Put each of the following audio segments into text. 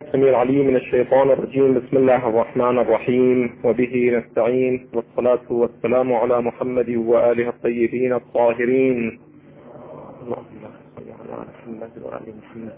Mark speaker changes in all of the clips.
Speaker 1: السميع العليم من الشيطان الرجيم. بسم الله الرحمن الرحيم، وبه نستعين، والصلاة والسلام على محمد وآله الطيبين الطاهرين. اللهم صل على محمد وآل محمد.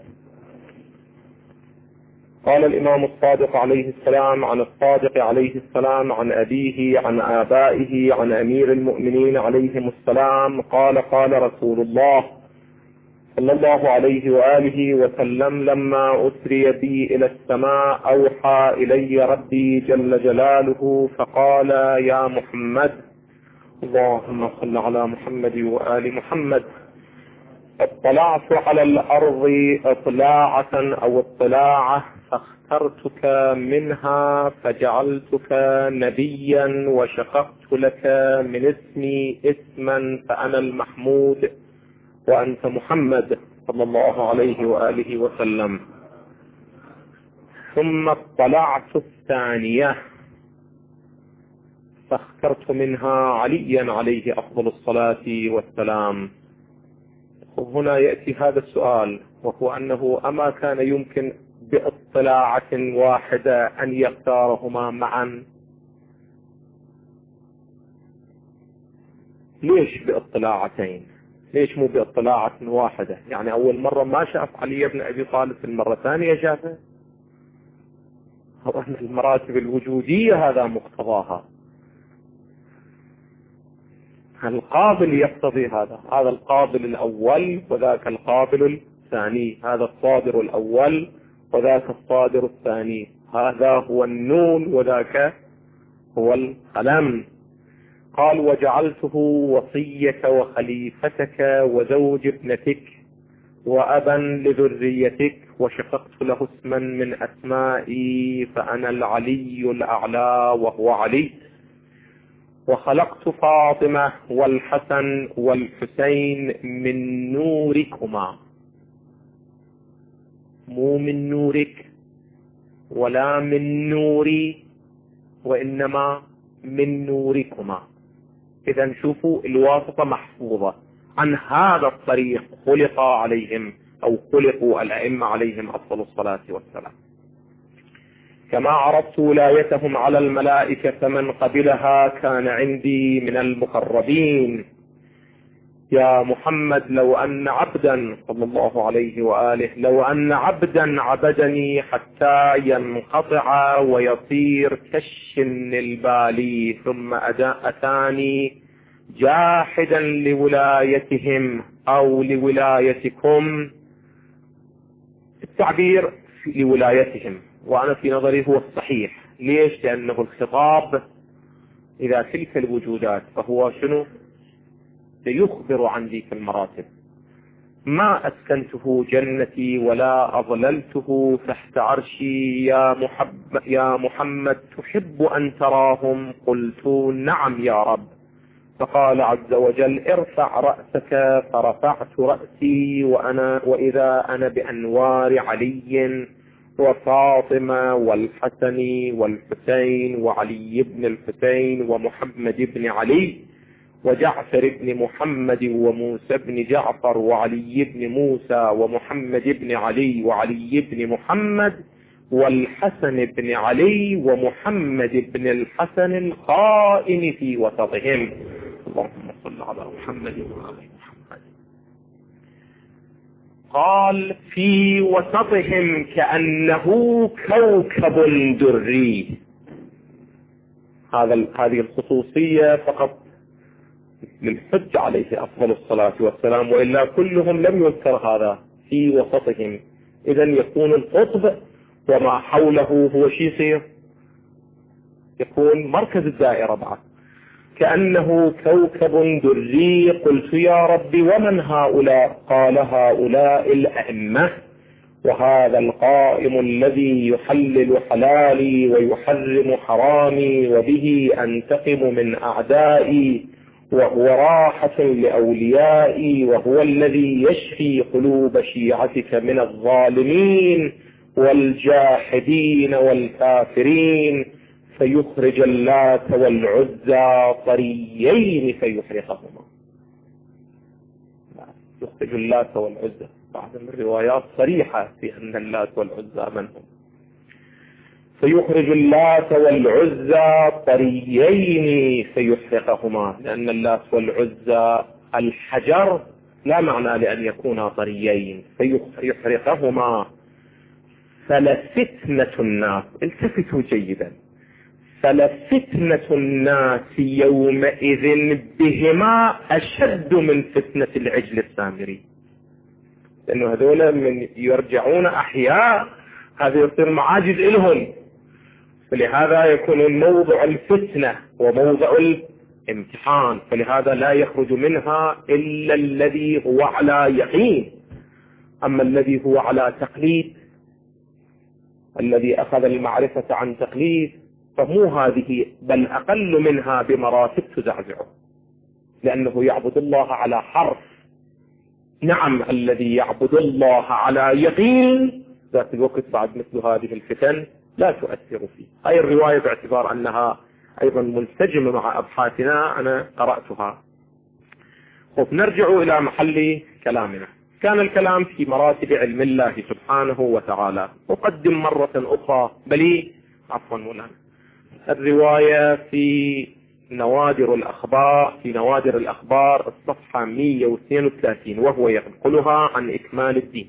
Speaker 1: قال الإمام الصادق عليه السلام عن الصادق عليه السلام عن أبيه عن آبائه عن أمير المؤمنين عليهم السلام قال: قال رسول الله صلى الله عليه وآله وسلم: لما أسري بي إلى السماء أوحى إلي ربي جل جلاله فقال: يا محمد، اللهم صل على محمد وآل محمد، اطلعت على الأرض اطلاعة أو اطلاعة فاخترتك منها فجعلتك نبيا وشققت لك من اسمي اسما فأنا المحمود وأنت محمد صلى الله عليه وآله وسلم. ثم اطلعت الثانية فاخترت منها عليا عليه أفضل الصلاة والسلام. وهنا يأتي هذا السؤال، وهو أنه أما كان يمكن باطلاعة واحدة أن يختارهما معا؟ ليش باطلاعتين؟ ليش مو باطلاعة واحدة؟ يعني أول مرة ما شاف علي بن أبي طالب، المرة الثانية شافه. هو أن المراتب الوجودية هذا مقتضاها، القابل يقتضي هذا القابل الأول وذاك القابل الثاني، هذا الصادر الأول وذاك الصادر الثاني، هذا هو النون وذاك هو القلم. قال: وجعلته وصيك وخليفتك وزوج ابنتك وأبا لذريتك وشققت له اسما من أسمائي فأنا العلي الأعلى وهو علي. وخلقت فاطمة والحسن والحسين من نوركما، مو من نورك ولا من نوري، وإنما من نوركما. إذا شوفوا الواسطة محفوظة. عن هذا الطريق خلق عليهم أو خلقوا الأئمة عليهم أفضل الصلاة والسلام. كما عرفت ولايتهم على الملائكة فمن قبلها كان عندي من المقربين. يا محمد، لو أن عبدا صلى الله عليه وآله لو أن عبدا عبدني حتى ينقطع ويصير كالشن البالي ثم أتاني جاحدا لولايتهم أو لولايتكم، التعبير لولايتهم وأنا في نظري هو الصحيح. ليش؟ لأنه الخطاب إذا تلك الوجودات فهو شنو؟ سيخبر عن ذيك المراتب. ما أسكنته جنتي ولا أظللته تحت عرشي يا محمد تحب أن تراهم؟ قلت: نعم يا رب. فقال عز وجل: ارفع رأسك. فرفعت رأسي وإذا أنا بأنوار علي وفاطمة والحسن والحسين وعلي بن الحسين ومحمد بن علي وجعفر بن محمد وموسى بن جعفر وعلي بن موسى ومحمد بن علي وعلي بن محمد والحسن بن علي ومحمد بن الحسن القائم في وسطهم. اللهم صل على محمد وآل محمد. قال: في وسطهم كأنه كوكب دري. هذه الخصوصية فقط للحج عليه أفضل الصلاة والسلام، وإلا كلهم لم يذكر هذا في وسطهم. إذن يكون القطب وما حوله هو شيء يكون مركز الدائرة بعد. كأنه كوكب دري. قلت: يا رب ومن هؤلاء؟ قال: هؤلاء الأئمة، وهذا القائم الذي يحلل حلالي ويحرم حرامي وبه أنتقم من أعدائي، وهو راحة لأوليائي، وهو الذي يشفي قلوب شيعتك من الظالمين والجاحدين والكافرين، فيخرج اللات والعزى طريين فيحرقهما. يخرج اللات والعزى، بعض الروايات صريحة في أن اللات والعزى من هم. فيخرج اللات والعزى طريين فيحرقهما، لأن اللات والعزى الحجر لا معنى لأن يكونا طريين، فيحرقهما. فلفتنة الناس، التفتوا جيدا، فلفتنة الناس يومئذ بهما أشد من فتنة العجل السامري، لأنه هذولا من يرجعون أحياء، هذا يصير معاجز إلهم، فلهذا يكون موضع الفتنة وموضع الامتحان، فلهذا لا يخرج منها إلا الذي هو على يقين. أما الذي هو على تقليد، الذي أخذ المعرفة عن تقليد، فمو هذه بل أقل منها بمراتب تزعزعه، لأنه يعبد الله على حرف. نعم، الذي يعبد الله على يقين ذات الوقت بعد مثل هذه الفتن لا تؤثر فيه. هاي الرواية باعتبار أنها أيضا منسجمة مع أبحاثنا أنا قرأتها. نرجع إلى محل كلامنا. كان الكلام في مراتب علم الله سبحانه وتعالى. أقدم مرة أخرى عفوا مولانا، الرواية في نوادر الأخبار الصفحة 132، وهو ينقلها عن إكمال الدين.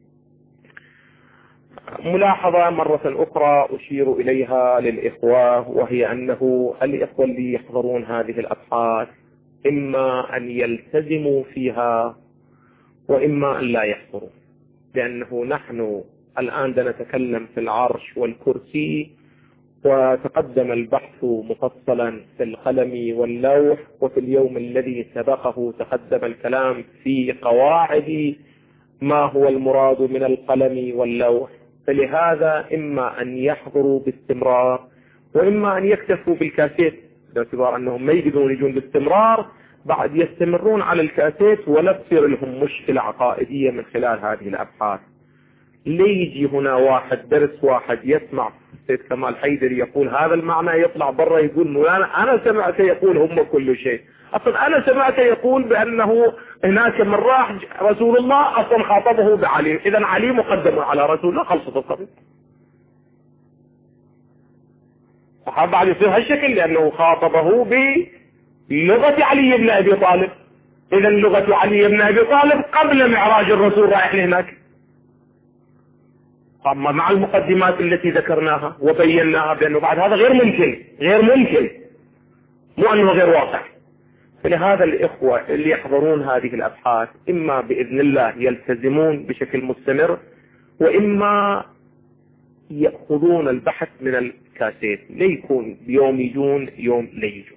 Speaker 1: ملاحظة مرة أخرى أشير إليها للإخوة، وهي أنه الإخوة اللي يحضرون هذه الأبحاث إما أن يلتزموا فيها وإما أن لا يحضروا، لأنه نحن الآن نتكلم في العرش والكرسي، وتقدم البحث مفصلا في القلم واللوح، وفي اليوم الذي سبقه تقدم الكلام في قواعد ما هو المراد من القلم واللوح. فلهذا إما أن يحضروا باستمرار وإما أن يكتفوا بالكاسيت، باعتبار أنهم ما يقدرون يجون باستمرار، بعد يستمرون على الكاسيت ولا تصير لهم مشكلة عقائدية من خلال هذه الأبحاث. ليجي هنا واحد درس واحد يسمع سيد كمال حيدر يقول هذا المعنى، يطلع برا يقول مولانا أنا سمعت يقول هم كل شيء، أصلا أنا سمعت يقول بأنه هناك من راح رسول الله أصلا خاطبه بعلي، إذا علي مقدم على رسول الله، خلصت القضية. بعد يصير هالشكل لأنه خاطبه بلغة علي بن أبي طالب، إذا لغة علي بن أبي طالب قبل معراج الرسول رايح لهناك، أما مع المقدمات التي ذكرناها وبيناها بأنه بعد هذا غير ممكن، مو أنه غير واقع. فلهذا الإخوة اللي يحضرون هذه الأبحاث إما بإذن الله يلتزمون بشكل مستمر، وإما يأخذون البحث من الكاسيت، ليكون يوم يجون يوم لا يجون.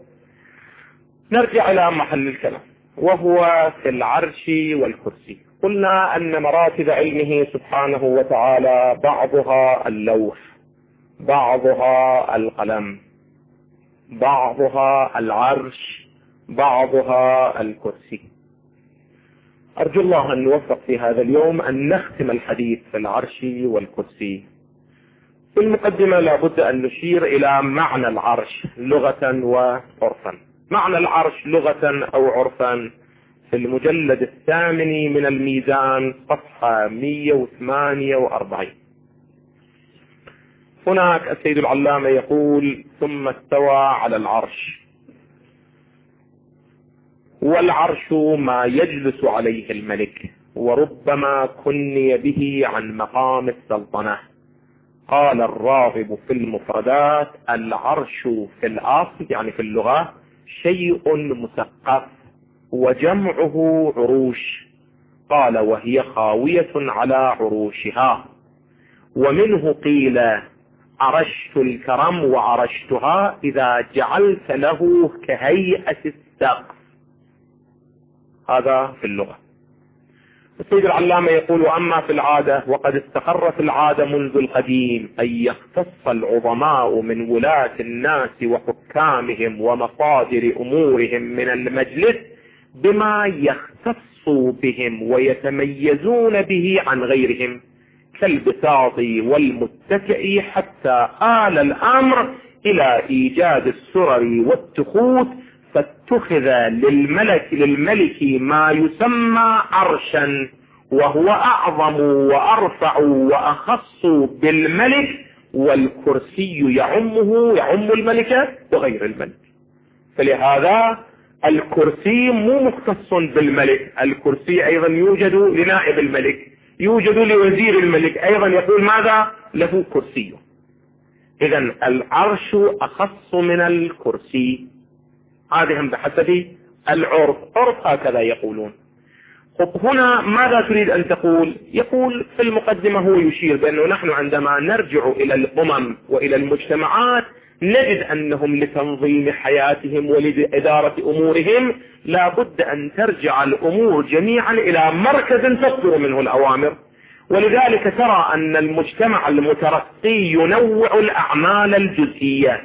Speaker 1: نرجع إلى محل الكلام، وهو في العرش والكرسي. قلنا أن مراتب علمه سبحانه وتعالى بعضها اللوح، بعضها القلم، بعضها العرش، بعضها الكرسي. أرجو الله أن نوفق في هذا اليوم أن نختم الحديث في العرش والكرسي. في المقدمة لابد أن نشير إلى معنى العرش لغة وعرفا. معنى العرش لغة أو عرفا في المجلد 8 من الميزان صفحة 148. هناك السيد العلامة يقول ثم استوى على العرش، والعرش ما يجلس عليه الملك، وربما كني به عن مقام السلطنة. قال الراغب في المفردات العرش في الأصل يعني في اللغة شيء مسقف وجمعه عروش، قال وهي خاوية على عروشها. ومنه قيل عرشت الكرم وعرشتها إذا جعلت له كهيئة السقف، هذا في اللغة. السيد العلامة يقول وأما في العادة وقد استقرت العادة منذ القديم أن يختص العظماء من ولاة الناس وحكامهم ومصادر أمورهم من المجلس بما يختص بهم ويتميزون به عن غيرهم كالبساط والمتكئ، حتى آل الأمر إلى إيجاد السرر والتخوت، فاتخذ للملك ما يسمى عرشا، وهو أعظم وأرفع وأخص بالملك والكرسي يعم الملك وغير الملك. فلهذا الكرسي مو مختص بالملك، الكرسي أيضا يوجد لنائب الملك، يوجد لوزير الملك أيضا، يقول ماذا له كرسي. إذا العرش أخص من الكرسي، هذه بحسب العرف، عرف هكذا يقولون. هنا ماذا تريد أن تقول؟ يقول في المقدمة، هو يشير بأنه نحن عندما نرجع إلى الأمم وإلى المجتمعات نجد أنهم لتنظيم حياتهم ولإدارة أمورهم لا بد أن ترجع الأمور جميعا إلى مركز تصدر منه الأوامر، ولذلك ترى أن المجتمع المترقي ينوع الأعمال الجزئية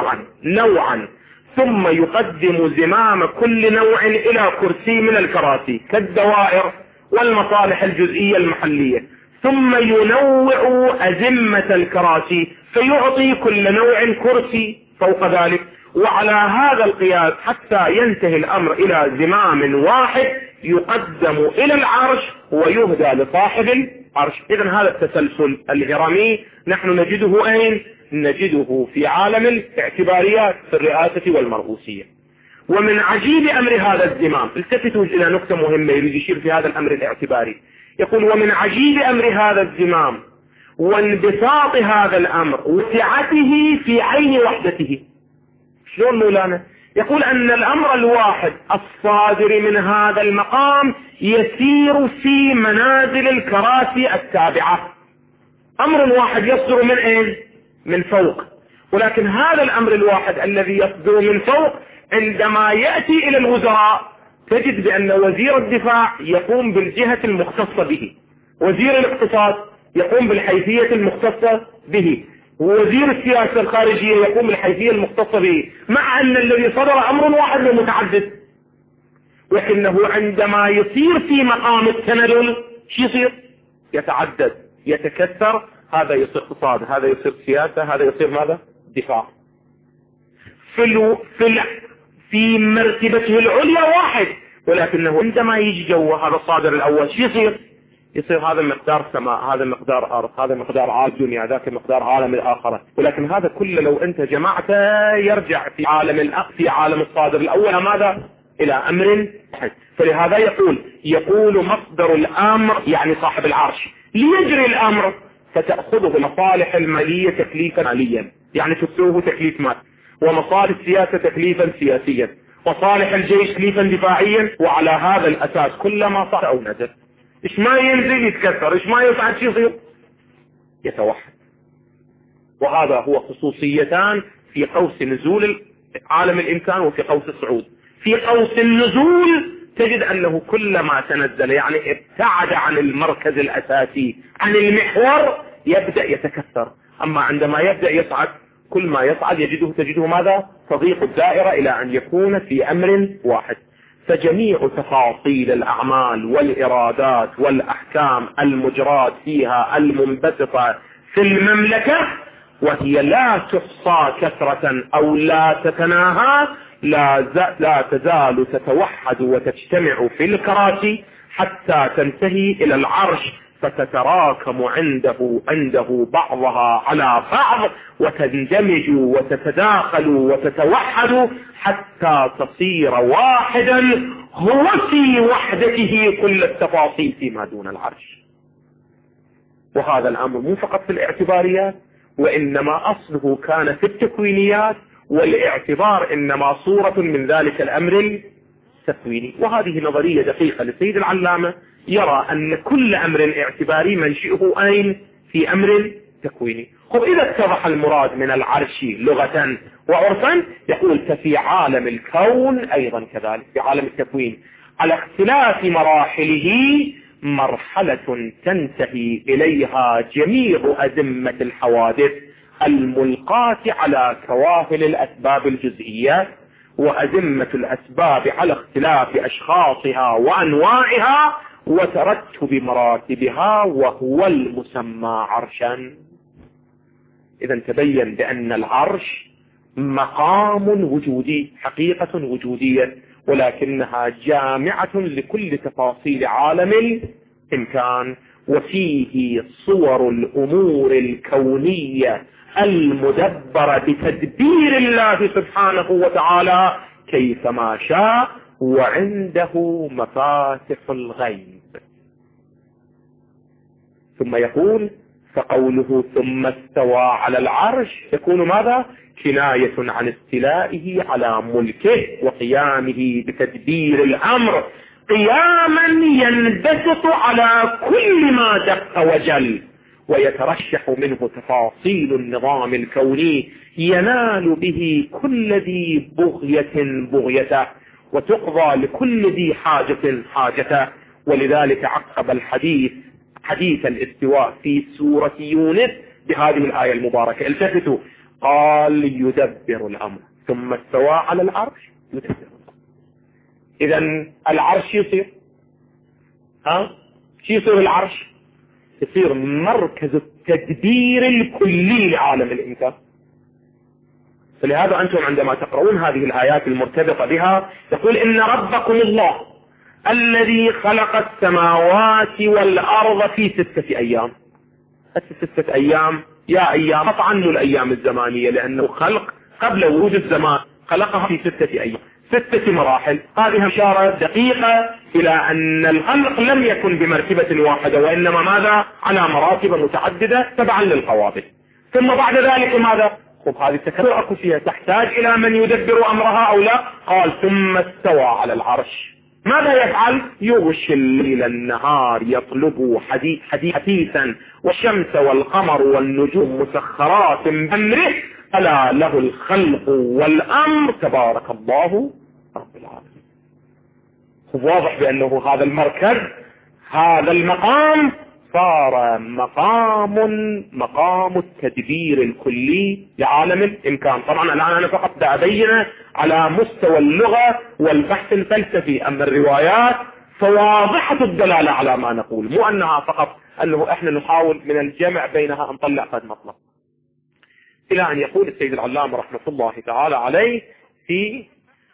Speaker 1: نوعا ثم يقدم زمام كل نوع إلى كرسي من الكراسي كالدوائر والمصالح الجزئية المحلية، ثم ينوع أزمة الكراسي فيعطي كل نوع كرسي فوق ذلك، وعلى هذا القياس حتى ينتهي الأمر إلى زمام واحد يقدم إلى العرش ويهدى لصاحب العرش. إذن هذا التسلسل الهرمي نحن نجده أين؟ نجده في عالم الاعتباريات في الرئاسة والمرؤوسية. ومن عجيب أمر هذا الزمام، التفتوا إلى نقطة مهمة يريد يشير في هذا الأمر الاعتباري، يقول ومن عجيب أمر هذا الزمام وانبساط هذا الأمر وسعته في عين وحدته. شلون مولانا؟ يقول أن الأمر الواحد الصادر من هذا المقام يسير في منازل الكراسي التابعة، أمر واحد يصدر من أين؟ من فوق، ولكن هذا الأمر الواحد الذي يصدر من فوق عندما يأتي إلى الوزراء تجد بأن وزير الدفاع يقوم بالجهة المختصة به، وزير الاقتصاد يقوم بالحيثية المختصة به، ووزير السياسة الخارجية يقوم بالحيثية المختصة به، مع أن الذي صدر أمر واحد متعدد، وإنه عندما يصير في مقام التنزل شو يصير؟ يتعدد يتكثر، هذا يصير اقتصاد، هذا يصير سياسة، هذا يصير ماذا؟ دفاع. في مرتبته العليا واحد، ولكنه عندما يجي جوه هذا الصادر الأول شو يصير؟ يصير هذا مقدار سماء، هذا مقدار أرض، هذا مقدار عالم الدنيا، ذاك مقدار عالم الآخرة، ولكن هذا كله لو أنت جمعته يرجع في عالم الصادر الأول ماذا؟ إلى أمر واحد. فلهذا يقول مصدر الأمر يعني صاحب العرش ليجري الأمر فتأخذه المصالح المالية تكليفا ماليا، يعني تسوه تكليف مال، ومصالح السياسة تكليفا سياسيا، وصالح الجيش تكليفا دفاعيا، وعلى هذا الأساس كلما صار أو نزل إيش ما ينزل يتكسر، إيش ما يصعد شو يصير؟ يتوحد. وهذا هو خصوصيتان في قوس نزول عالم الإمكان وفي قوس الصعود. في قوس النزول تجد أنه كلما تنزل يعني ابتعد عن المركز الأساسي عن المحور يبدأ يتكثر، أما عندما يبدأ يصعد كل ما يصعد تجده ماذا؟ تضيق الدائرة إلى أن يكون في أمر واحد. فجميع تفاصيل الأعمال والإرادات والأحكام المجرات فيها المنبثقة في المملكة وهي لا تحصى كثرة أو لا تتناهى لا تزال تتوحد وتجتمع في الكراسي حتى تنتهي إلى العرش، فتتراكم عنده بعضها على بعض وتندمج وتتداخل وتتوحد حتى تصير واحدا هو في وحدته كل التفاصيل فيما دون العرش. وهذا الأمر مو فقط في الاعتباريات، وإنما أصله كان في التكوينيات، والاعتبار إنما صورة من ذلك الأمر التكويني. وهذه نظرية دقيقة للسيد العلامة، يرى أن كل أمر اعتباري منشئه أين؟ في أمر تكويني. إذا اتضح المراد من العرش لغة وعرفا يقول ففي عالم الكون أيضا كذلك، في عالم التكوين على اختلاف مراحله مرحلة تنتهي إليها جميع أزمة الحوادث الملقاة على كواهل الأسباب الجزئية، وأزمة الأسباب على اختلاف أشخاصها وأنواعها وترتب مراتبها، وهو المسمى عرشا. إذا تبين بأن العرش مقام وجودي، حقيقة وجودية، ولكنها جامعة لكل تفاصيل عالم الإمكان. وفيه صور الأمور الكونية المدبرة بتدبير الله سبحانه وتعالى كيفما شاء، وعنده مفاتح الغيب. ثم يقول فقوله ثم استوى على العرش يكون ماذا؟ كناية عن استيلائه على ملكه وقيامه بتدبير الأمر قياما ينبسط على كل ما دق وجل، ويترشح منه تفاصيل النظام الكوني ينال به كل ذي بغية بغيته، وتقضى لكل ذي حاجة حاجته. ولذلك عقب الحديث حديث الاستواء في سورة يونس بهذه الآية المباركة. التفتوا، قال يدبر الأمر ثم استوى على العرش يدبر الأمر. إذن العرش يصير شو يصير؟ العرش يصير مركز التدبير الكلي لعالم الإنسان. فلهذا أنتم عندما تقرؤون هذه الآيات المرتبطة بها يقول إن ربكم الله الذي خلق السماوات والأرض في 6 أيام. 6 أيام يا أيام قطعا الأيام الزمانية، لأنه خلق قبل وجود الزمان، خلقها في 6 أيام، 6 مراحل. هذه إشارة دقيقة إلى أن الخلق لم يكن بمرتبة واحدة، وإنما ماذا؟ على مراتب متعددة تبعا للقواعد. ثم بعد ذلك ماذا؟ هذه التكرر أكو فيها تحتاج إلى من يدبر أمرها أو لا؟ قال ثم استوى على العرش. ماذا يفعل؟ يغشي الليل النهار يطلبه حديثا، والشمس والقمر والنجوم مسخرات بأمره، ألا له الخلق والأمر تبارك الله رب العالمين. واضح بأنه هذا المركز، هذا المقام صار مقام التدبير الكلي لعالم الإمكان. طبعا الآن أنا فقط أبين على مستوى اللغة والبحث الفلسفي، أما الروايات فواضحة الدلالة على ما نقول، مو أنها فقط أنه إحنا نحاول من الجمع بينها أن نطلع قد مطلب. إلى أن يقول السيد العلامة رحمة الله تعالى عليه في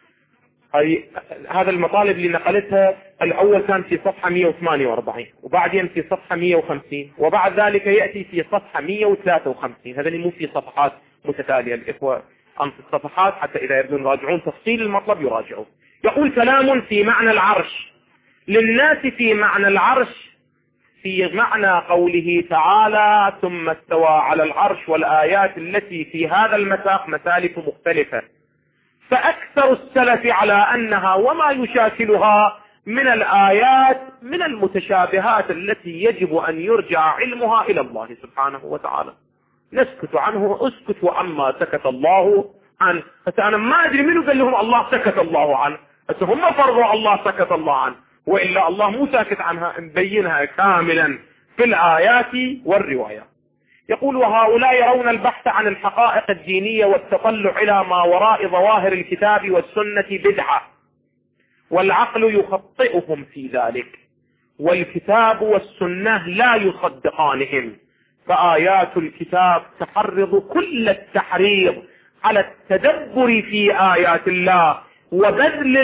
Speaker 1: هذا المطالب اللي نقلتها، الأول كان في صفحة 148، وبعدين في صفحة 150، وبعد ذلك يأتي في صفحة 153. هذا مو في صفحات متتالية، الإخوة أنصت الصفحات حتى إذا يبدون يراجعون تفصيل المطلب يراجعون. يقول كلام في معنى العرش للناس، في معنى العرش في معنى قوله تعالى ثم استوى على العرش، والآيات التي في هذا المساق مسالك مختلفة، فأكثر السلف على أنها وما يشاكلها من الآيات من المتشابهات التي يجب أن يرجع علمها إلى الله سبحانه وتعالى. نسكت عنه، اسكتوا عما سكت الله عنه. فأنا ما أدري منه قال لهم الله سكت الله عنه، بس هم فرضوا الله سكت الله عنه، وإلا الله مو ساكت عنها، مبينها كاملا في الآيات والروايات. يقول وهؤلاء يرون البحث عن الحقائق الدينية والتطلع إلى ما وراء ظواهر الكتاب والسنة بدعة، والعقل يخطئهم في ذلك، والكتاب والسنة لا يصدقانهم، فآيات الكتاب تحرض كل التحريض على التدبر في آيات الله وبذل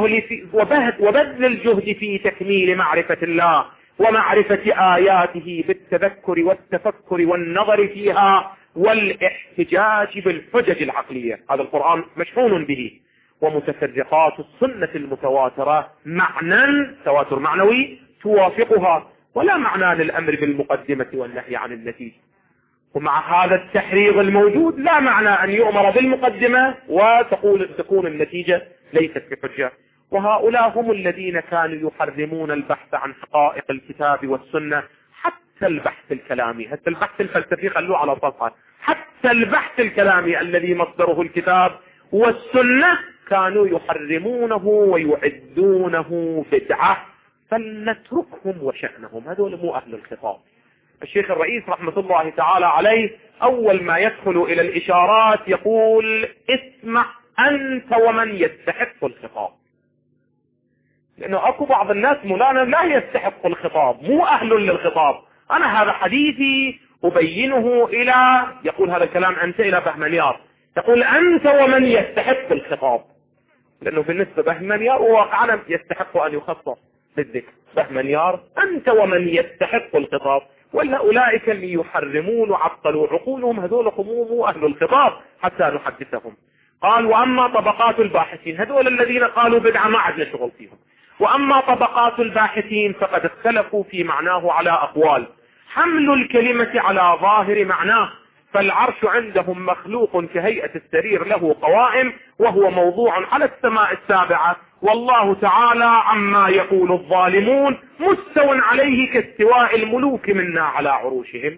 Speaker 1: الجهد في تكميل معرفة الله ومعرفة آياته بالتذكر والتفكر والنظر فيها والاحتجاج بالحجج العقلية. هذا القرآن مشحون به. ومتفرقات السنة المتواترة معنى تواتر معنوي توافقها، ولا معنى للأمر بالمقدمة والنهي عن النتيجة. ومع هذا التحريض الموجود لا معنى أن يؤمر بالمقدمة وتكون النتيجة ليست بحجة. وهؤلاء هم الذين كانوا يحرمون البحث عن حقائق الكتاب والسنة، حتى البحث الكلامي، حتى البحث الفلسفي خلوه على صفحة، حتى البحث الكلامي الذي مصدره الكتاب والسنة كانوا يحرمونه ويعدونه بدعة، فلنتركهم وشأنهم، هذول مو أهل الخطاب. الشيخ الرئيس رحمة الله تعالى عليه أول ما يدخل إلى الإشارات يقول اسمع أنت ومن يستحق الخطاب، لأنه أكو بعض الناس مولانا لا يستحق الخطاب، مو أهل للخطاب. أنا هذا حديثي أبينه إلى، يقول هذا الكلام أنت إلى بهمنيار، يقول أنت ومن يستحق الخطاب، لأنه بالنسبة بهمنيار وواقعنا يستحق أن يخصص بالذكر. فهما يار أنت ومن يستحق الخطاب، ولا أولئك اللي يحرمون وعطلوا عقولهم هذول هم أهل الخطاب حتى نحدثهم. قال وأما طبقات الباحثين، هذول الذين قالوا بدعة ما عندنا شغل فيهم. وأما طبقات الباحثين فقد اختلفوا في معناه على أقوال، حمل الكلمة على ظاهر معناه، فالعرش عندهم مخلوق كهيئة السرير له قوائم، وهو موضوع على السماء السابعة، والله تعالى عما يقول الظالمون مستو عليه كاستواء الملوك منا على عروشهم.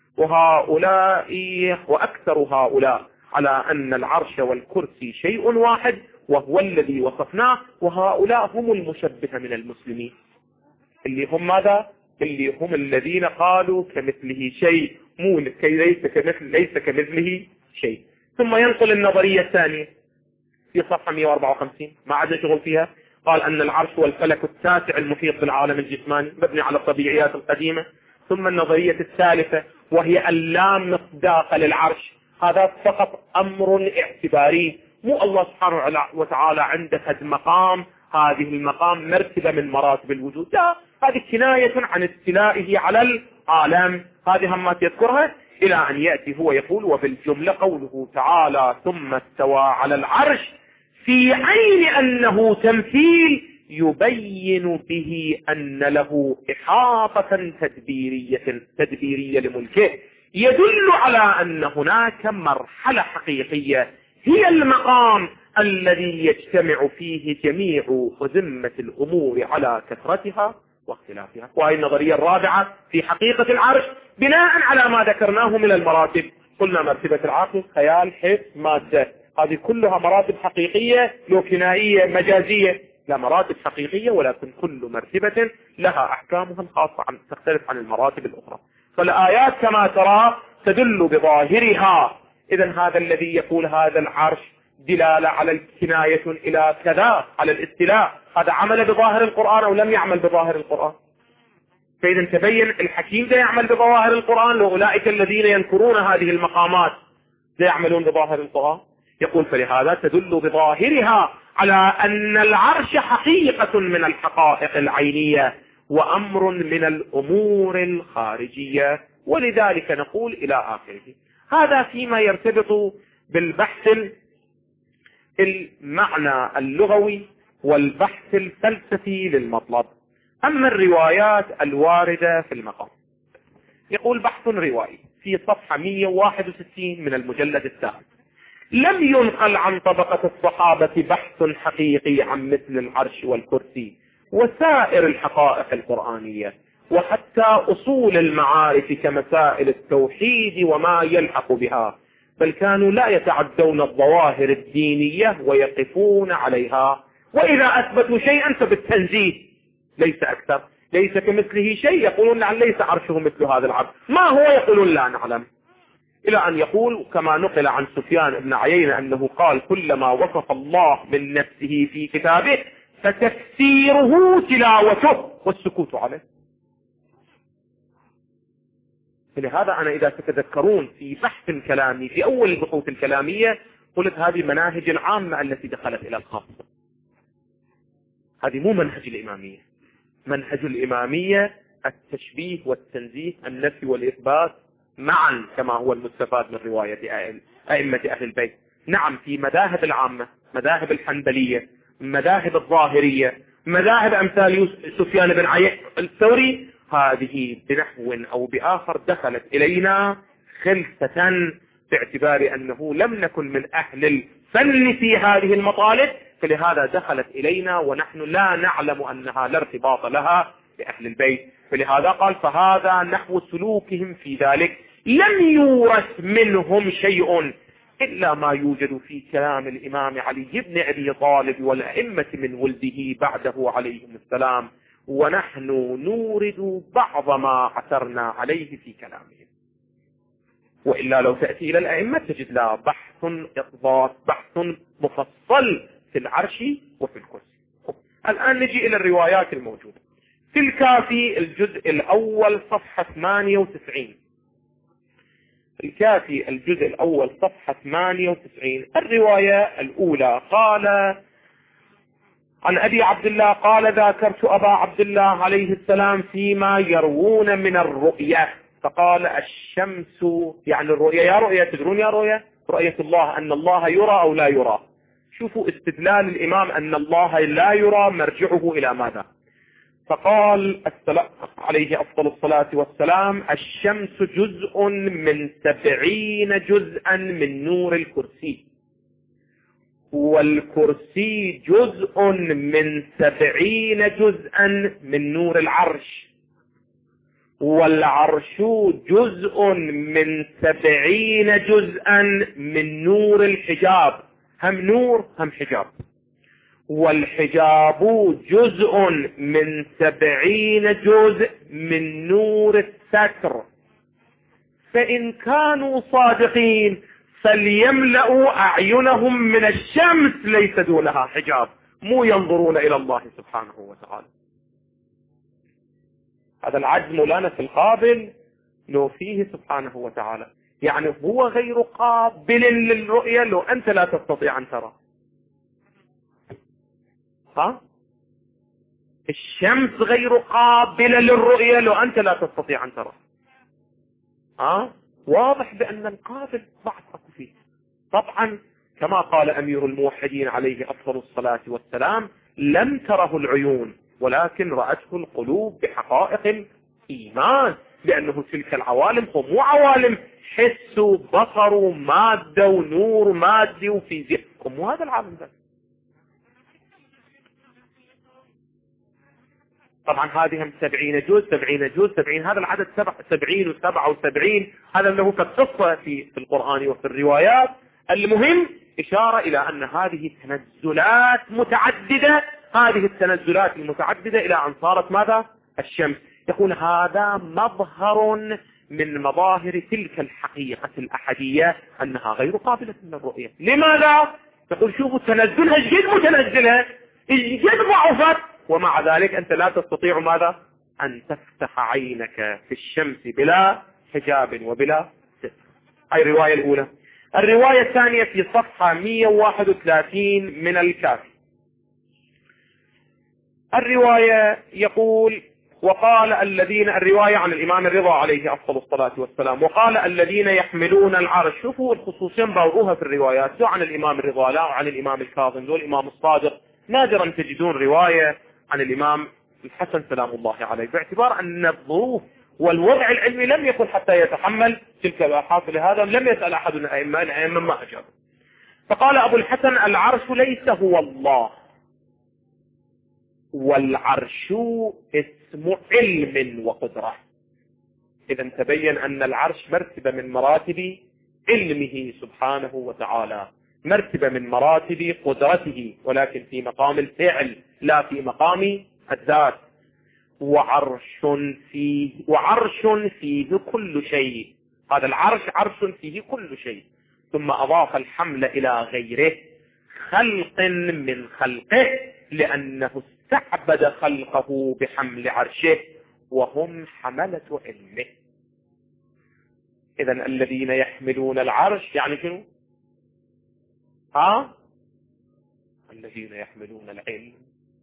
Speaker 1: وهؤلاء وأكثر هؤلاء على أن العرش والكرسي شيء واحد وهو الذي وصفناه، وهؤلاء هم المشبهة من المسلمين، اللي هم ماذا؟ اللي هم الذين قالوا كمثله شيء، مو ليس كمثله شيء. ثم ينقل النظرية الثانية في صفحة 154 ما عاد شغل فيها، قال أن العرش والفلك التاسع المحيط بالعالم الجسماني مبني على الطبيعيات القديمة. ثم النظرية الثالثة وهي أن لا مصداق للعرش، هذا فقط أمر اعتباري، مو الله سبحانه وتعالى عنده مقام، هذه المقام مرتبة من مراتب الوجود، لا، هذه كناية عن استيلائه على العالم، هذه هم ما تذكرها، إلى أن يأتي هو يقول وبالجملة قوله تعالى ثم استوى على العرش في عين أنه تمثيل يبين به أن له إحاطة تدبيرية لملكه، يدل على أن هناك مرحلة حقيقية هي المقام الذي يجتمع فيه جميع أزمة الأمور على كثرتها واختلافها. وهي النظرية الرابعة في حقيقة العرش بناء على ما ذكرناه من المراتب. قلنا مرتبة العقل، خيال، حس، مادة، هذه كلها مراتب حقيقية لو كنائية مجازية، لا مراتب حقيقية، ولكن كل مرتبة لها أحكامها الخاصة تختلف عن المراتب الأخرى. فالآيات كما ترى تدل بظاهرها. إذن هذا الذي يقول هذا العرش دلالة على الكناية إلى كذا، على الاستيلاء، هذا عمل بظاهر القرآن أو لم يعمل بظاهر القرآن؟ فإذا تبين الحكيم ده يعمل بظواهر القرآن، وأولئك الذين ينكرون هذه المقامات لا يعملون بظاهر القرآن. يقول فلهذا تدل بظاهرها على أن العرش حقيقة من الحقائق العينية وأمر من الأمور الخارجية، ولذلك نقول إلى آخره. هذا فيما يرتبط بالبحث المعنى اللغوي والبحث الفلسفي للمطلب. أما الروايات الواردة في المقام، يقول بحث روائي في صفحة 161 من المجلد الثالث: لم ينقل عن طبقة الصحابة بحث حقيقي عن مثل العرش والكرسي وسائر الحقائق القرآنية، وحتى أصول المعارف كمسائل التوحيد وما يلحق بها، بل كانوا لا يتعدون الظواهر الدينية ويقفون عليها، وإذا أثبتوا شيئا فبالتنزيه ليس أكثر، ليس كمثله شيء، يقولون لعل ليس عرشه مثل هذا العرش، ما هو يقولون لا نعلم. إلى أن يقول كما نقل عن سفيان بن عيينة أنه قال كلما وصف الله من نفسه في كتابه فتفسيره تلاوته والسكوت عليه. فلهذا أنا إذا تتذكرون في بحث كلامي في أول البحوث الكلامية قلت هذه مناهج العامة التي دخلت إلى الخاصة، هذه مو منهج الإمامية. منهج الإمامية التشبيه والتنزيه، النفي والإثبات معا كما هو المستفاد من رواية أئمة أهل البيت. نعم في مذاهب العامة، مذاهب الحنبلية، مذاهب الظاهرية، مذاهب أمثال سفيان بن عيينة الثوري، هذه بنحو أو بآخر دخلت إلينا خلفة باعتبار أنه لم نكن من أهل الفن في هذه المطالب، فلهذا دخلت إلينا ونحن لا نعلم أنها لا ارتباط لها بأهل البيت. فلهذا قال فهذا نحو سلوكهم في ذلك، لم يورث منهم شيء إلا ما يوجد في كلام الإمام علي بن أبي طالب والأئمة من ولده بعده عليهم السلام، ونحن نورد بعض ما عثرنا عليه في كلامهم. وإلا لو تأتي إلى الأئمة تجد لا بحث إضباط، بحث مفصل في العرش وفي الكرسي. الآن نجي إلى الروايات الموجودة في الكافي الجزء الأول صفحة 98. الكافي الجزء الأول صفحة 98 الرواية الأولى قال عن أبي عبد الله قال ذاكرت أبا عبد الله عليه السلام فيما يروون من الرؤية فقال الشمس يعني الرؤية، يا رؤية تدرون يا رؤية الله أن الله يرى أو لا يرى. شوفوا استدلال الإمام أن الله لا يرى مرجعه إلى ماذا؟ فقال عليه أفضل الصلاة والسلام الشمس جزء من 70 جزءا من نور الكرسي، والكرسي جزء من 70 جزءا من نور العرش، والعرش جزء من 70 جزءا من نور الحجاب، هم نور هم حجاب، والحجاب جزء من 70 جزء من نور الستر. فإن كانوا صادقين فليملأوا أعينهم من الشمس ليس دونها حجاب، مو ينظرون إلى الله سبحانه وتعالى. هذا العجز مولانا في القابل نوفيه سبحانه وتعالى، يعني هو غير قابل للرؤية لو أنت لا تستطيع أن ترى. الشمس غير قابلة للرؤية لو أنت لا تستطيع أن ترى. واضح بأن القابل ضعف أكو فيه. طبعا كما قال أمير الموحدين عليه أفضل الصلاة والسلام لم تره العيون ولكن رأته القلوب بحقائق الإيمان، لأنه تلك العوالم هم مو عوالم حس وبصر ومادة ونور مادي وفيزياء، هم هذا العالم ده. طبعا هذه هم 70 جزء 70 جزء 70، هذا العدد 70 و77، هذا اللي هو كالقصة في القرآن وفي الروايات. المهم إشارة إلى أن هذه تنزلات متعددة، هذه التنزلات المتعددة إلى أن صارت ماذا؟ الشمس. يقول هذا مظهر من مظاهر تلك الحقيقة الأحدية أنها غير قابلة للرؤية. لماذا؟ يقول شوفوا تنزلها جد متنزلة جد ضعفت، ومع ذلك أنت لا تستطيع ماذا؟ أن تفتح عينك في الشمس بلا حجاب وبلا ستر. هاي الرواية الأولى. الرواية الثانية في صفحة 131 من الكافي. الرواية يقول وقال الذين، الرواية عن الإمام الرضا عليه أفضل الصلاة والسلام، وقال الذين يحملون العرش. شوفوا الخصوصين باوروها في الروايات، سواء عن الإمام الرضا لا عن الإمام الكاظم ذو الإمام الصادق. نادرا تجدون رواية عن الإمام الحسن سلام الله عليه، باعتبار أن الظروف والوضع العلمي لم يكن حتى يتحمل تلك الأبحاث، لهذا لم يسأل أحد من الأئمة ما أجاب. فقال أبو الحسن العرش ليس هو الله، والعرش اسم علم وقدرة. إذا تبين أن العرش مرتبة من مراتب علمه سبحانه وتعالى، مرتبة من مراتب قدرته، ولكن في مقام الفعل لا في مقام الذات. وعرش فيه كل شيء، هذا العرش عرش فيه كل شيء. ثم أضاف الحمل إلى غيره خلق من خلقه، لأنه استعبد خلقه بحمل عرشه وهم حملة علمه. إذن الذين يحملون العرش يعني شنو؟ الذين يحملون العلم،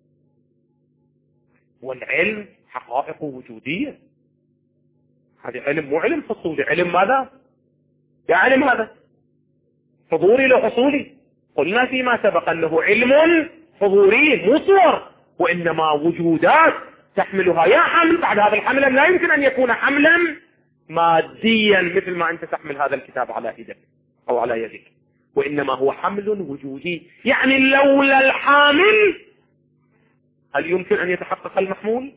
Speaker 1: والعلم حقائق وجودية. هذا علم مو علم حصولي، علم ماذا؟ يا علم هذا حضوري لو حصولي. قلنا فيما سبق أنه علم حضوري مو صور، وإنما وجودات تحملها. يا حمل بعد هذا الحمل لا يمكن أن يكون حملا ماديا مثل ما أنت تحمل هذا الكتاب على يدك أو على يدك، وإنما هو حمل وجودي. يعني لولا الحامل هل يمكن أن يتحقق المحمول؟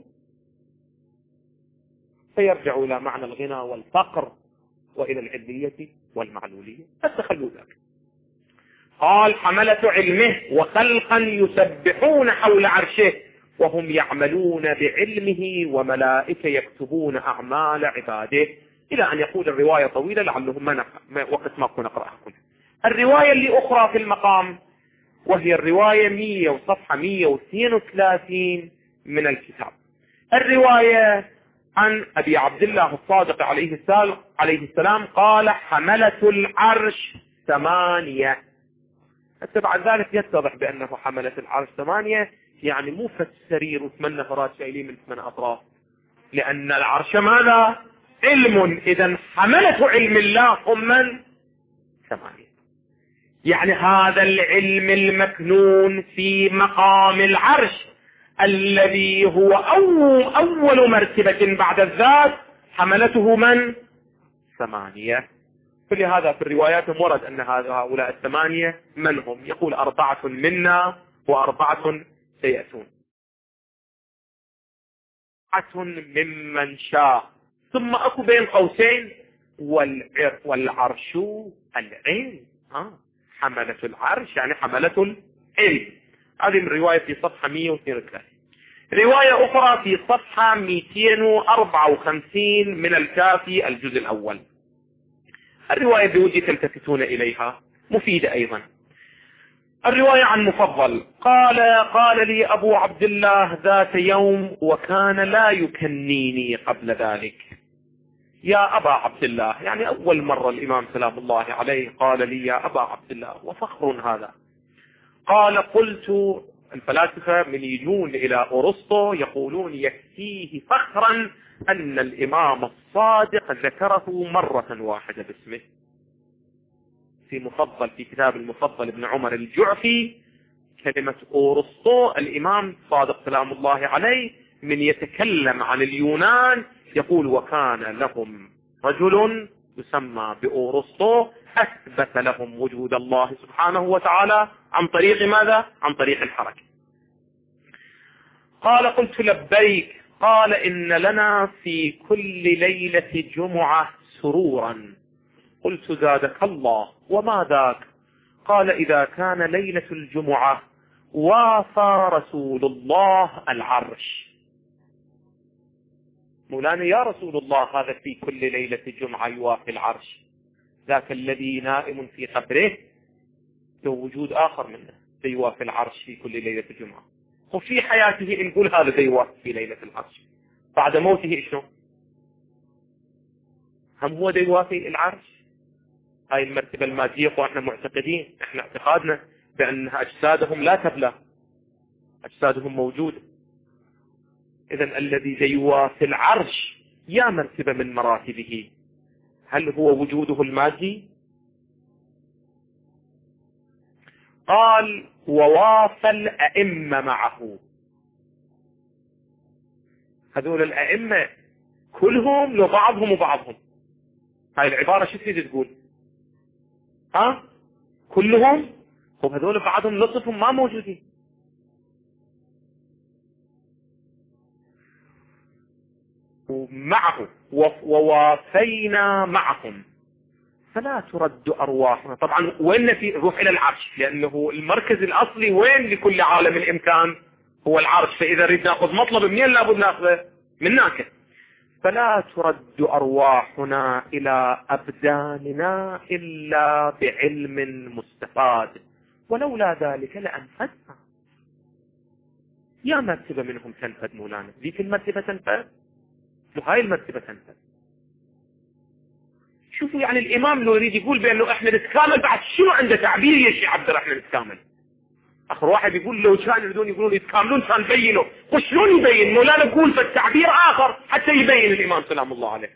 Speaker 1: فيرجع إلى معنى الغنى والفقر وإلى العلية والمعلولية. فاستخلوا ذلك. قال حملة علمه وخلقا يسبحون حول عرشه وهم يعملون بعلمه وملائكة يكتبون أعمال عباده، إلى أن يقول الرواية طويلة لعلهم وقت ما كنا نقرأها كلها. الرواية اللي أخرى في المقام وهي الرواية 100 وصفحة 132 من الكتاب. الرواية عن أبي عبد الله الصادق عليه السلام قال حملة العرش 8. حتى بعد ذلك يتضح بأنه حملة العرش 8 يعني مو فالسرير وثمان فرات شايلين من 8 أطراف، لأن العرش ماذا؟ علم، إذا حملة علم الله هم من؟ 8. يعني هذا العلم المكنون في مقام العرش الذي هو أول مرتبة بعد الذات حملته من؟ 8. فلهذا في الروايات ورد أن هؤلاء 8 من هم؟ يقول 4 منا و4 سيأتون، 4 ممن شاء، ثم أكو بين قوسين والعرش العلم. حملة العرش يعني حملة العلم. هذه من رواية في صفحة 132. رواية أخرى في صفحة 254 من الكافي الجزء الأول. الرواية بوجه تلتفتون إليها مفيدة أيضا. الرواية عن مفضل قال لي أبو عبد الله ذات يوم وكان لا يكنيني قبل ذلك، يا أبا عبد الله، يعني أول مرة الإمام سلام الله عليه قال لي يا أبا عبد الله، وفخر هذا. قال قلت، الفلاسفة من يجون إلى أرسطو يقولون يكفيه فخرا أن الإمام الصادق ذكره مرة واحدة باسمه. في مفضل، في كتاب المفضل ابن عمر الجعفي، كلمة أرسطو الإمام صادق سلام الله عليه من يتكلم عن اليونان يقول وكان لهم رجل يسمى بأرسطو أثبت لهم وجود الله سبحانه وتعالى عن طريق ماذا؟ عن طريق الحركة. قال قلت لبيك. قال إن لنا في كل ليلة جمعة سرورا. قلت زادك الله، وما ذاك؟ قال إذا كان ليلة الجمعة وافى رسول الله العرش. مولانا يا رسول الله هذا في كل ليلة جمعة يوافي العرش، ذاك الذي نائم في قبره له وجود آخر منه يوافي العرش في كل ليلة جمعة، وفي حياته نقول هذا يوافي في ليلة العرش، بعد موته شنو؟ هم هو يوافي العرش؟ هاي المرتبة المادية، واحنا معتقدين، احنا اعتقادنا بأن أجسادهم لا تبلى، أجسادهم موجودة. إذن الذي يوافي العرش يا مرتبة من مراتبه، هل هو وجوده المادي؟ قال ووافى الأئمة معه. هذول الأئمة كلهم لبعضهم وبعضهم. هاي العبارة شو تريد تقول؟ كلهم؟ هذول بعضهم لطفهم ما موجودين. ومعه ووافينا معهم فلا ترد أرواحنا. طبعا وين في روح إلى العرش، لأنه المركز الأصلي وين لكل عالم الإمكان هو العرش، فإذا نريد نأخذ مطلب منين لابد نأخذه من هناك. فلا ترد أرواحنا إلى أبداننا إلا بعلم مستفاد، ولولا ذلك لأنفدنا. يا مرتبة منهم تنفد مولانا، ذيك المرتبة تنفد وهاي المرتبة تنفد. شوفوا يعني الإمام لو يريد يقول بأنه إحنا نتكامل، بعد شنو عنده تعبير يشي عبر إحنا نتكامل. آخر واحد يقول لو كان يريدون يقولون يتكاملون كان بينوا، وشلون يبين؟ مولانا نقول فالتعبير آخر حتى يبين الإمام سلام الله عليه.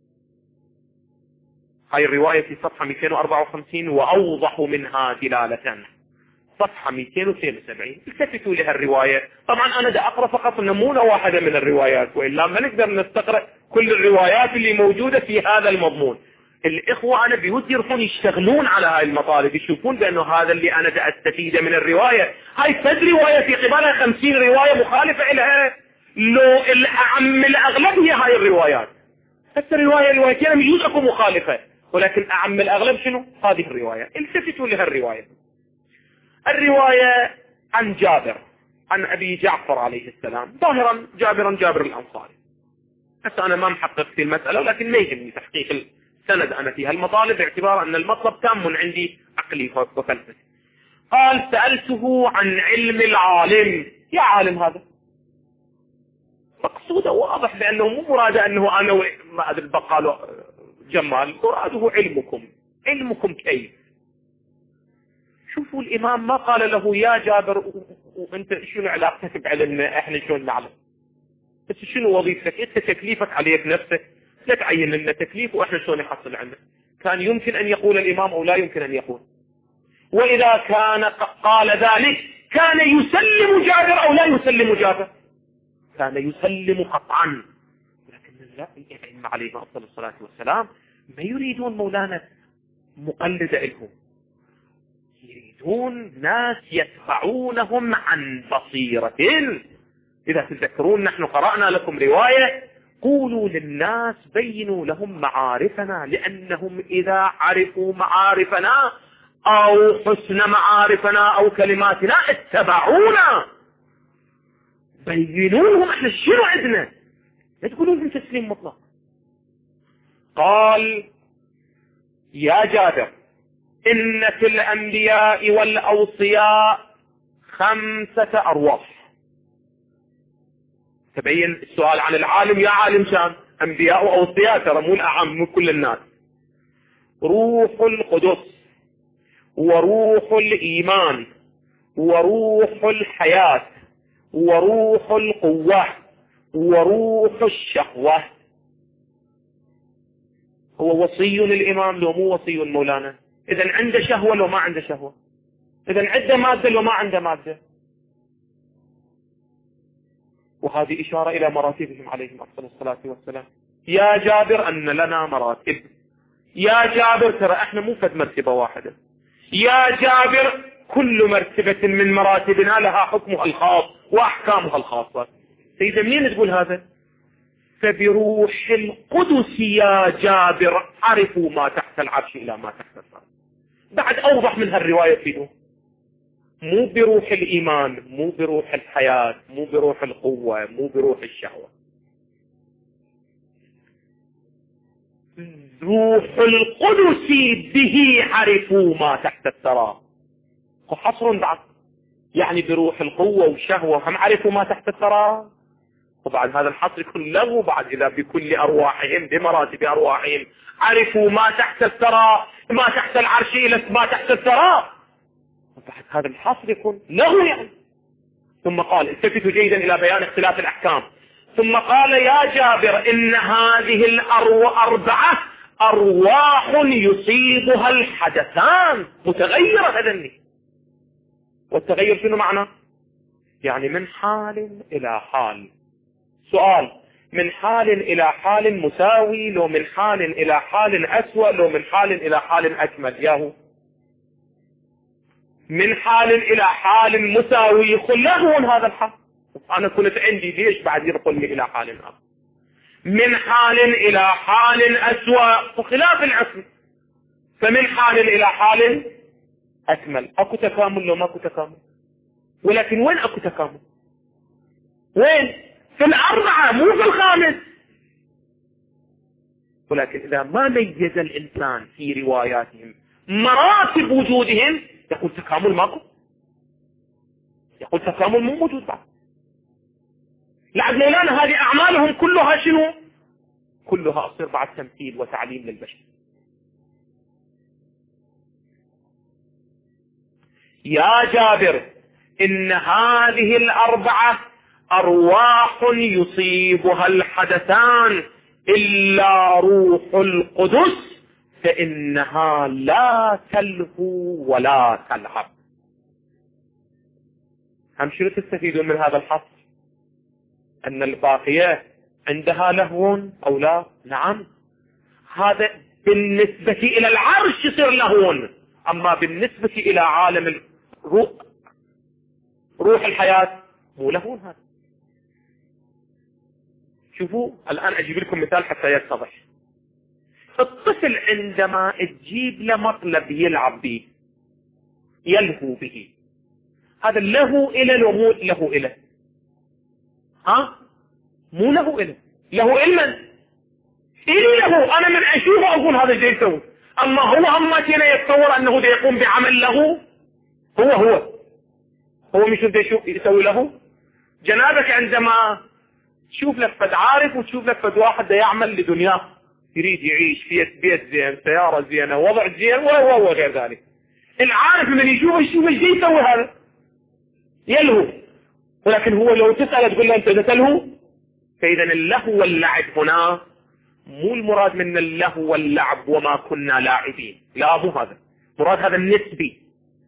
Speaker 1: هاي الرواية في صفحة 254 وأوضح منها دلالة، صفحة 272. التفتوا لها الرواية. طبعا أنا دا أقرأ فقط نمونة واحدة من الروايات، وإلا ما نقدر نستقرأ كل الروايات اللي موجودة في هذا المضمون. الإخوة أنا بيود يروحون يشتغلون على هاي المطالب، يشوفون بأنه هذا اللي أنا دا أستفيده من الرواية. هاي فد رواية في قبالها 50 رواية مخالفة إلها، لو الأعم الأغلب هي هاي الروايات. بس الروايتين يجوز أكو مخالفة، ولكن أعم الأغلب شنو؟ هذه الرواية. التفتوا لها الرواية. الرواية عن جابر عن أبي جعفر عليه السلام، ظاهرا جابر الأنصاري، بس أنا ما محقق في المسألة، ولكن ما يهمني تحقيق السند أنا في هالمطالب باعتبار أن المطلب تام عندي عقلي وفلسفتي. قال سألته عن علم العالم. يا عالم هذا مقصوده واضح بأنه مو مراده أنه أنا ما أدري بقاله جمال، مراده علمكم كيف. شوفوا الإمام ما قال له يا جابر وانت شنو علاقتك بعلمنا؟ احنا شلون نعلم؟ بس شنو وظيفتك؟ انت تكليفك عليك نفسك، لا تعين لنا تكليف واحنا شلون نحصل عنه. كان يمكن ان يقول الامام او لا يمكن ان يقول. واذا كان قال ذلك كان يسلم جابر او لا يسلم جابر؟ كان يسلم قطعا. لكن لا، الائمه عليهم افضل الصلاه والسلام ما يريدون مولانا مقلد لهم، يريدون ناس يتبعونهم عن بصيرة. إذا تذكرون نحن قرأنا لكم رواية: قولوا للناس بينوا لهم معارفنا، لأنهم إذا عرفوا معارفنا أو حسن معارفنا أو كلماتنا اتبعونا. بينوا لهم احنا شنو عندنا، لا تقولوا لهم تسليم مطلق. قال: يا جابر، إن في الأنبياء والأوصياء 5 أرواح. تبين السؤال عن العالم، يا عالم شان أنبياء وأوصياء، ترى مو الأعم مو كل الناس. روح القدس، وروح الإيمان، وروح الحياة، وروح القوة، وروح الشهوة. هو وصي للإمام لو مو وصي مولانا؟ إذا عنده شهوة لو ما عنده شهوة؟ إذا عنده مادة لو ما عنده مادة؟ وهذه إشارة إلى مراتبهم عليهم أفضل الصلاة والسلام. يا جابر أن لنا مراتب، يا جابر ترى احنا مو فد مرتبة واحدة، يا جابر كل مرتبة من مراتبنا لها حكمها الخاص وأحكامها الخاصة. سيدة منين تقول هذا؟ فبروح القدس يا جابر عرفوا ما تحت العرش إلى ما تحت الأرض. بعد أوضح من هالرواية فيه، مو بروح الإيمان، مو بروح الحياة، مو بروح القوة، مو بروح الشهوة. روح القدس به عرفوا ما تحت الثرى. حصر بعد، يعني بروح القوة والشهوة هم عرفوا ما تحت الثرى. وبعد هذا الحصر كله بعد إذا بكل أرواحهم بمراتب أرواحهم عرفوا ما تحت الثرى، ما تحت العرش إلى ما تحت الثرى. وبعد هذا الحصر يكون له يعني. ثم قال: التفتوا جيدا إلى بيان اختلاف الأحكام. ثم قال: يا جابر، إن هذه الأربعة أرواح يصيبها الحدثان متغيرة هذني. والتغير شنو معنى؟ يعني من حال إلى حال. سؤال: من حال إلى حال مساوي، لو من حال إلى حال أسوأ، لو من حال إلى حال أكمل؟ ياهو من حال إلى حال مساوي يقول لا هو هذا الحال. أنا كنت عندي ليش بعد ينقلني إلى حال آخر؟ من حال إلى حال أسوأ وخلاف العصر. فمن حال إلى حال أكمل. أكو تكامل لو ماكو تكامل؟ ولكن وين أكو تكامل؟ وين؟ في الأربعة مو في الخامس. ولكن إذا ما ميز الإنسان في رواياتهم مراتب وجودهم يقول تكامل ماكو، يقول تكامل مو موجود بعد. لعد مولانا هذه أعمالهم كلها شنو؟ كلها أصير بعد تمثيل وتعليم للبشر. يا جابر، إن هذه الأربعة أرواح يصيبها الحدثان إلا روح القدس فإنها لا تلهو ولا تلعب. هم شنو تستفيدون من هذا الحصر؟ أن الباقية عندها لهو أو لا؟ نعم. هذا بالنسبة إلى العرش يصير لهو، أما بالنسبة إلى عالم روح الحياة مو لهو هذا. شوفوا الآن أجيب لكم مثال حتى يتضح. الطفل عندما تجيب له مطلب يلعب به يلهو به، هذا له إله لو مو له إله؟ ها؟ مو له إله، له إلما إلي له. أنا من أشوفه أقول هذا جاي يسوي، أما هو أما كان يتصور أنه دا يقوم بعمل له. هو مش دا يسوي له. جنابك عندما تشوف لك فد عارف وتشوف لك فد واحد دا يعمل لدنياه، يريد يعيش في بيت زين، سيارة زينة، وضع زين وغير ذلك. العارف من يشوف ايش جاي يسوي هذا؟ يلهو، ولكن هو لو تسأل تقول له أنت تلهو. فإذا اللهو واللعب هنا مو المراد من اللهو واللعب وما كنا لاعبين، لا مو هذا مراد، هذا النسبي.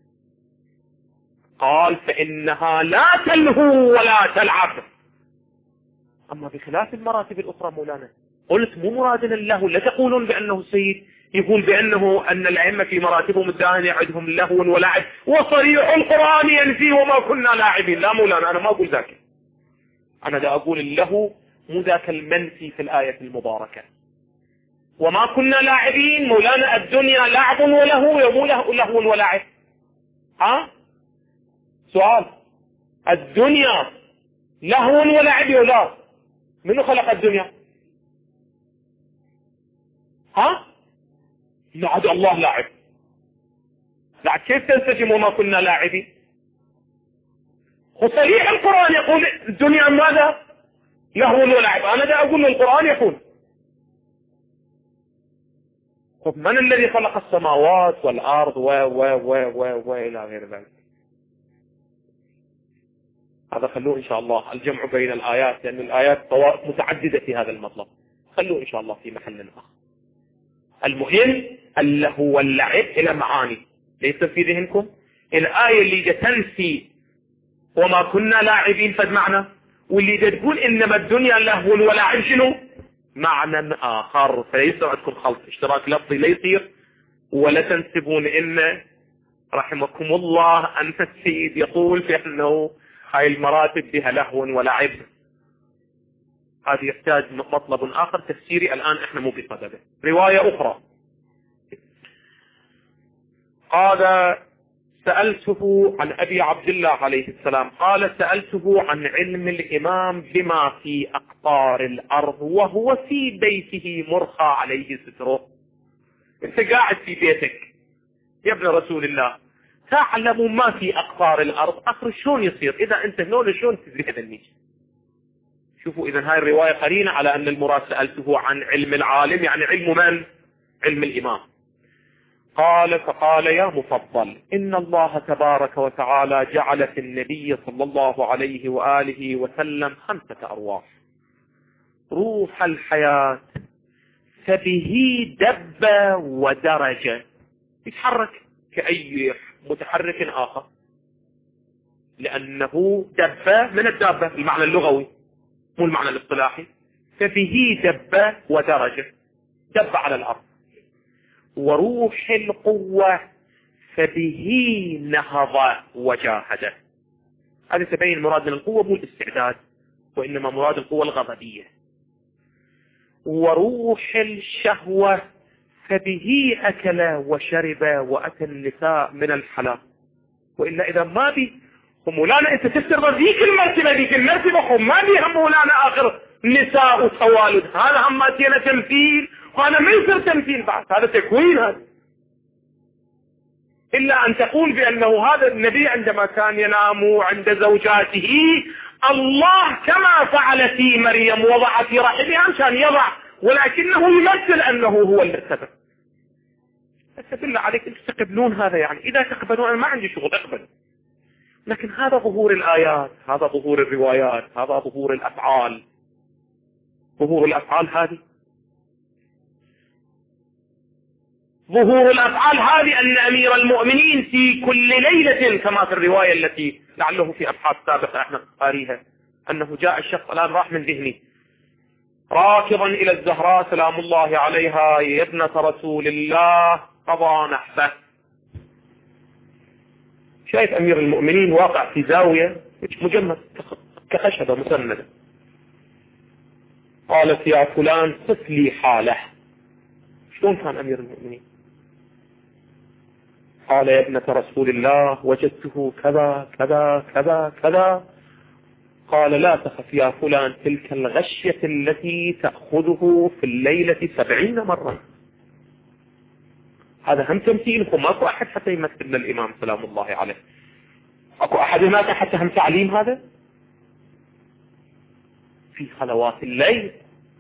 Speaker 1: قال فإنها لا تلهو ولا تلعب. أما بخلاف المراتب الأخرى مولانا، قلت مو مرادنا اللهو، لا تقولون بأنه السيد يقول بأنه أن الأئمة في مراتبهم الدائن يعدهم لهو ولعب، وصريح القرآن ينفي وما كنا لاعبين. لا مولانا، أنا ما أقول ذاك، أنا دا أقول اللهو مو ذاك المنفي في الآية المباركة. وما كنا لاعبين مولانا، الدنيا لعب ولهو، مو لهو ولعب. ها سؤال، الدنيا لهو ولعب ولا منو خلق الدنيا؟ ها نعد الله لاعب. لاعب كيف تنسجم وما كنا لاعبين؟ وصريح القرآن يقول الدنيا ماذا؟ لهو ولعب. أنا دا أقول القرآن يقول. طب من الذي خلق السماوات والأرض وإلى غير ذلك؟ هذا خلوه إن شاء الله الجمع بين الآيات، لأن الآيات طوائف متعددة في هذا المطلب، خلوه إن شاء الله في محل آخر. المهم اللهو واللعب إلى معاني ليس في ذهنكم. الآية اللي تنفي وما كنا لاعبين فد معنى، واللي تقول إنما الدنيا لهو ولعب شنو معنى آخر. فليس عندكم خلط اشتراك لفظي لا يصير، ولا تنسبون إن رحمكم الله أن السيد يقول في أنه هاي المراتب بها لهو ولعب. هذا يحتاج مطلب آخر تفسيري الآن احنا مو بصدده. رواية أخرى قال سألته عن أبي عبد الله عليه السلام، قال سألته عن علم الإمام بما في أقطار الأرض وهو في بيته مرخى عليه ستره. انت قاعد في بيتك يا ابن رسول الله، تعلم ما في أقطار الأرض، أخر شلون يصير إذا أنت هنا شلون تدري هذا الميج. شوفوا إذن هاي الرواية قرينة على أن المراد سألته عن علم العالم، يعني علم من؟ علم الإمام. قال فقال يا مفضل إن الله تبارك وتعالى جعل في النبي صلى الله عليه وآله وسلم 5 أرواح: روح الحياة فبه دب ودرج، يتحرك كأي متحرك آخر، لأنه دب من الدابة المعنى اللغوي مو المعنى الاصطلاحي. فبه دب ودرج، دب على الأرض. وروح القوة فبه نهض وجاهد. هذا تبين مراد من القوة مو الاستعداد، وإنما مراد القوة الغضبية. وروح الشهوة فبه أكل وشرب وأتى النساء من الحلال. وإلا إذا ما بي مولانا أنت تفترض ذيك المرتبة ما بيهم مولانا آخر نساء وتوالد، هذا هم أتينا تمثيل، وأنا ما يصير تمثيل بعد، هذا تكوين. هذا إلا أن تقول بأنه هذا النبي عندما كان ينام عند زوجاته الله كما فعل في مريم وضع في رحمها عشان يضع، ولكنه يمثل أنه هو اللي سبب. بس بالله عليك أنتم تقبلون هذا؟ يعني إذا تقبلون أنا ما عندي شغل أقبل، لكن هذا ظهور الآيات، هذا ظهور الروايات، هذا ظهور الأفعال. ظهور الأفعال هذه، ظهور الأفعال هذه أن أمير المؤمنين في كل ليلة كما في الرواية التي لعله في أبحاث سابقة احنا قاريها، أنه جاء الشخص الآن راح من ذهني راكضا إلى الزهراء سلام الله عليها يا ابنة رسول الله قضى نحبه. شايف أمير المؤمنين واقع في زاوية مجمد كخشبة مسندة. قالت يا فلان صف لي حاله. شلون كان أمير المؤمنين؟ قال يا ابنة رسول الله وجدته كذا كذا كذا كذا. قال لا تخف يا فلان، تلك الغشية التي تأخذه في الليلة 70 مرة. هذا هم تمثيلكم، ماكو أحد حتى يمثلنا الإمام سلام الله عليه، اكو أحد هناك حتى هم تعليم هذا في خلوات الليل.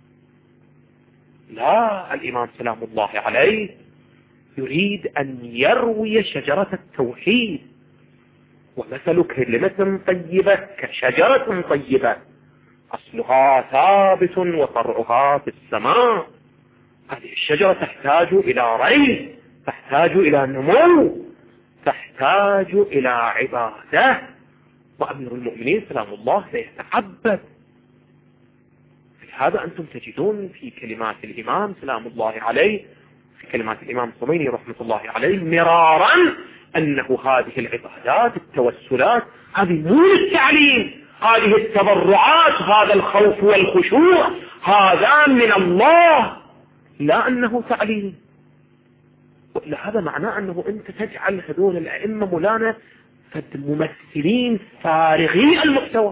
Speaker 1: لا، الإمام سلام الله عليه يريد أن يروي شجرة التوحيد ومثل كلمة طيبة كشجرة طيبة أصلها ثابت وفرعها في السماء. هذه الشجرة تحتاج إلى ري، تحتاج إلى نمو، تحتاج إلى عبادة. وأمير المؤمنين سلام الله سيتعبد. في هذا أنتم تجدون في كلمات الإمام سلام الله عليه، في كلمات الإمام الخميني رحمة الله عليه مرارا أنه هذه العبادات التوسلات هذه مو التعليم، هذه التضرعات، هذا الخوف والخشوع هذا من الله، لا أنه تعليم. هذا معناه أنه أنت تجعل هذول الأئمة مولانا ممثلين فارغي المحتوى.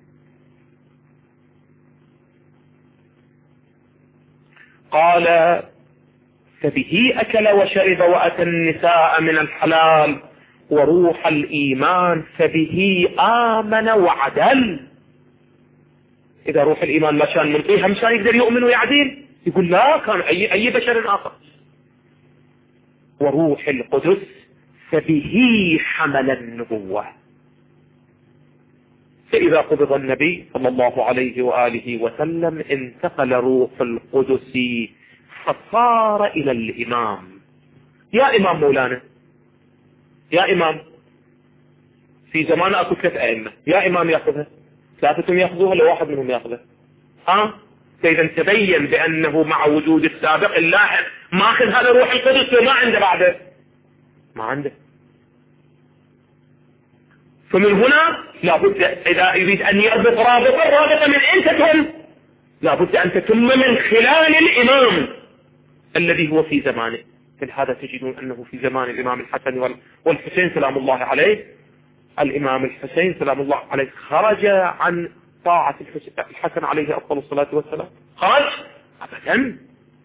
Speaker 1: قال فبه أكل وشرب وأتى النساء من الحلال وروح الإيمان فبه آمن وعدل. إذا روح الإيمان ما كان منطيها مشان يقدر يؤمن ويعدل، يقول لا كان أي بشر آخر. وروح القدس فبه حمل النبوة. فإذا قبض النبي صلى الله عليه وآله وسلم انتقل روح القدس فصار إلى الإمام. يا إمام مولانا، يا إمام، في زمان أكو 3 أئمة، يا إمام يأخذها، 3 يأخذوها لو واحد منهم يأخذها. فإذا تبين بأنه مع وجود السابق اللاحق ماخذ هذا روح القدس وما عنده بعده، ما عنده. فمن هنا لابد إذا يريد أن يربط رابطة من أين تتم؟ لابد أن تتم من خلال الإمام الذي هو في زمانه. فلهذا تجدون أنه في زمان الإمام الحسن والحسين سلام الله عليه، الإمام الحسين سلام الله عليه خرج عن طاعة الحسن عليه أفضل الصلاة والسلام، خرج أبدا.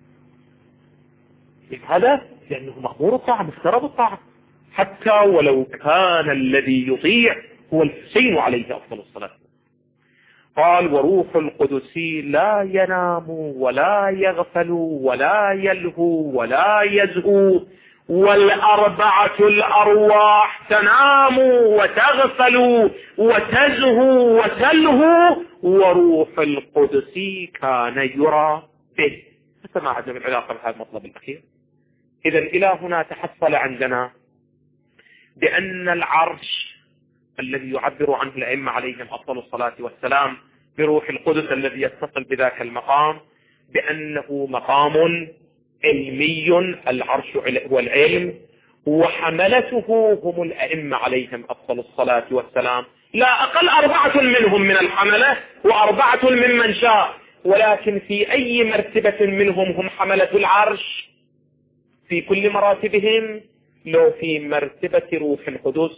Speaker 1: هذا لأنه مأمور الطاعة، مفترض الطاعة، حتى ولو كان الذي يطيع هو الحسين عليه أفضل الصلاة. قال وروح القدس لا ينام ولا يغفل ولا يلهو ولا يزهو، والأربعة الأرواح تنام وتغفل وتزهو وتلهو، وروح القدس كان يرى به. فما عدم العلاقة بهذا المطلب الأخير. إذا إلى هنا تحصل عندنا بأن العرش الذي يعبر عنه الأئمة عليهم أفضل الصلاة والسلام بروح القدس الذي يتصل بذاك المقام، بأنه مقام علمي، العرش هو العلم، وحملته هم الأئمة عليهم أفضل الصلاة والسلام، لا أقل 4 منهم من الحملة و4 ممن شاء، ولكن في أي مرتبة منهم هم حملة العرش في كل مراتبهم؟ لو في مرتبة روح القدس،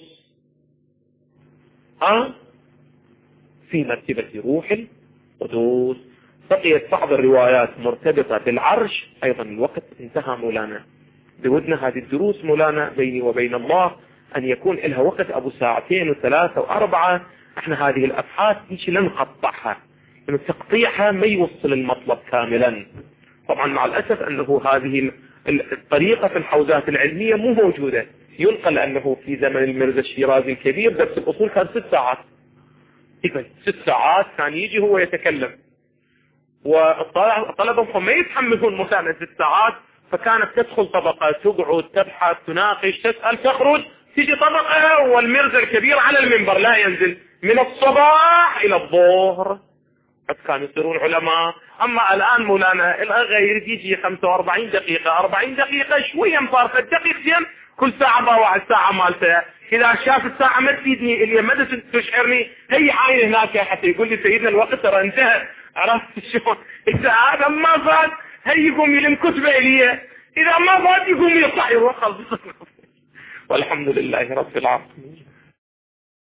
Speaker 1: في مرتبة روح القدس. بقيت بعض الروايات مرتبطة بالعرش. أيضا الوقت انتهى مولانا، بودنا هذه الدروس مولانا بيني وبين الله أن يكون لها وقت أبو 2 و3 و4. احنا هذه الأبحاث مش لن نقطعها، لأن تقطيعها ما يوصل المطلب كاملا. طبعا مع الأسف أنه هذه الطريقة في الحوزات العلمية مو موجودة. ينقل أنه في زمن الميرزا الشيرازي الكبير درس الأصول كان 6 ساعات، 6 ساعات كان يجي هو يتكلم، والطلبة ما يتحملون مثلا 6 ساعات، فكانت تدخل طبقة تقعد تبحث تناقش تسأل تخرج، تيجي طبقة والميرزا الكبير على المنبر لا ينزل من الصباح إلى الظهر. كانوا يصيرون علماء. أما الآن مولانا الغير يجي 45 دقيقة 40 دقيقة شوية مفارقة دقيقتين كل ساعة ضاوع الساعة مالته. إذا شاف الساعة ما تفيدني اللي ما تشعرني هي عاين هناك حتى يقول لي سيدنا الوقت ترى انتهى. عرفت شلون؟ إذا هذا ما فات هي يقوم يلم كتبه إليه، إذا ما فات يقوم يطلع يروح. والحمد لله رب العالمين.